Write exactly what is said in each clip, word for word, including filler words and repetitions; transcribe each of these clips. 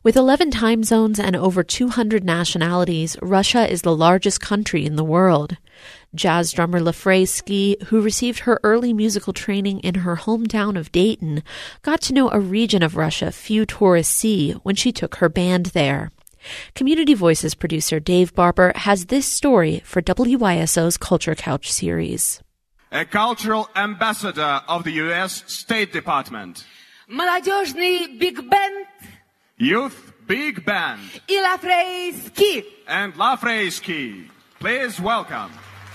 With eleven time zones and over two hundred nationalities, Russia is the largest country in the world. Jazz drummer Lafraye Ski, who received her early musical training in her hometown of Dayton, got to know a region of Russia few tourists see when she took her band there. Community Voices producer Dave Barber has this story for W Y S O's Culture Couch series. A cultural ambassador of the U S State Department. Молодежный биг-бенд. Youth Big Band. И Lafraye Ski. And Lafraye Ski. Please welcome.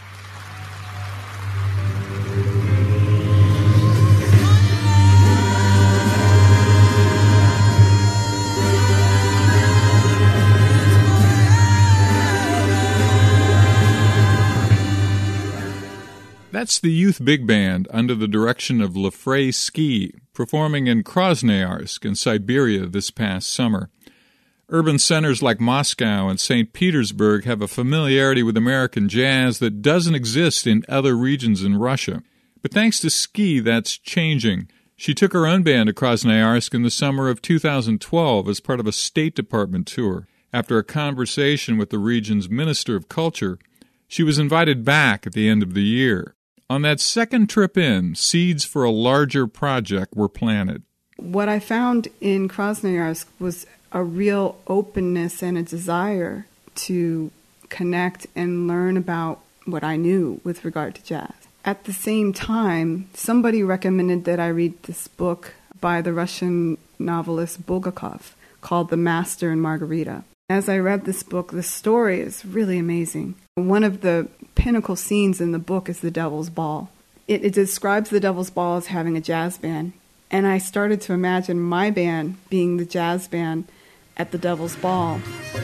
That's the Youth Big Band under the direction of Lafraye Ski, performing in Krasnoyarsk in Siberia this past summer. Urban centers like Moscow and Saint Petersburg have a familiarity with American jazz that doesn't exist in other regions in Russia. But thanks to Ski, that's changing. She took her own band to Krasnoyarsk in the summer of two thousand twelve as part of a State Department tour. After a conversation with the region's Minister of Culture, she was invited back at the end of the year. On that second trip in, seeds for a larger project were planted. What I found in Krasnoyarsk was a real openness and a desire to connect and learn about what I knew with regard to jazz. At the same time, somebody recommended that I read this book by the Russian novelist Bulgakov called The Master and Margarita. As I read this book, the story is really amazing. One of the pinnacle scenes in the book is the Devil's Ball. It, it describes the Devil's Ball as having a jazz band. And I started to imagine my band being the jazz band at the Devil's Ball.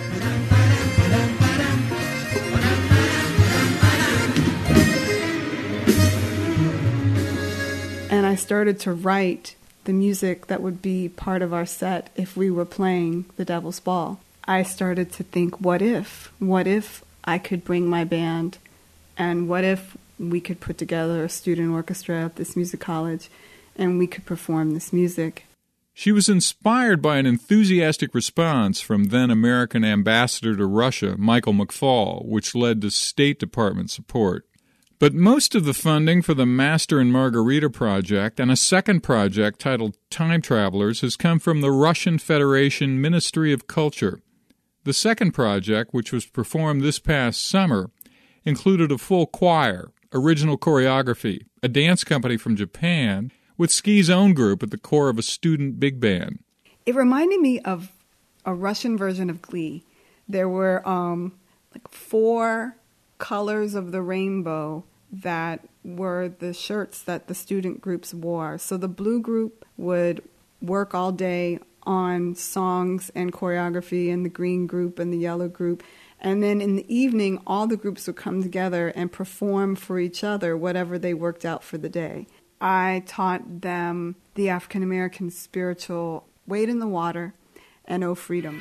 And I started to write the music that would be part of our set if we were playing the Devil's Ball. I started to think, what if? What if I could bring my band, and what if we could put together a student orchestra at this music college and we could perform this music? She was inspired by an enthusiastic response from then American ambassador to Russia, Michael McFaul, which led to State Department support. But most of the funding for the Master and Margarita project and a second project titled Time Travelers has come from the Russian Federation Ministry of Culture. The second project, which was performed this past summer, included a full choir, original choreography, a dance company from Japan, with Ski's own group at the core of a student big band. It reminded me of a Russian version of Glee. There were um, like four colors of the rainbow that were the shirts that the student groups wore. So the blue group would work all day on songs and choreography, and the green group and the yellow group. And then in the evening, all the groups would come together and perform for each other whatever they worked out for the day. I taught them the African American spiritual Wade in the Water and Oh Freedom.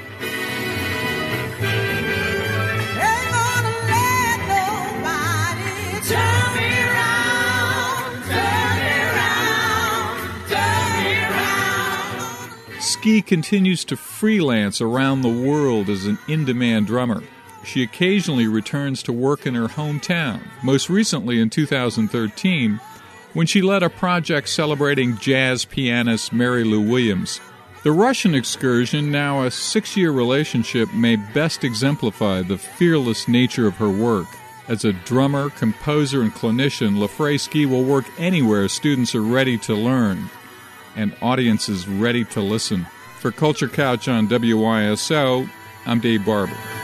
Ski continues to freelance around the world as an in-demand drummer. She occasionally returns to work in her hometown, most recently in two thousand thirteen, when she led a project celebrating jazz pianist Mary Lou Williams. The Russian excursion, now a six-year relationship, may best exemplify the fearless nature of her work. As a drummer, composer, and clinician, Lafraye Ski will work anywhere students are ready to learn and audiences ready to listen. For Culture Couch on W Y S O, I'm Dave Barber.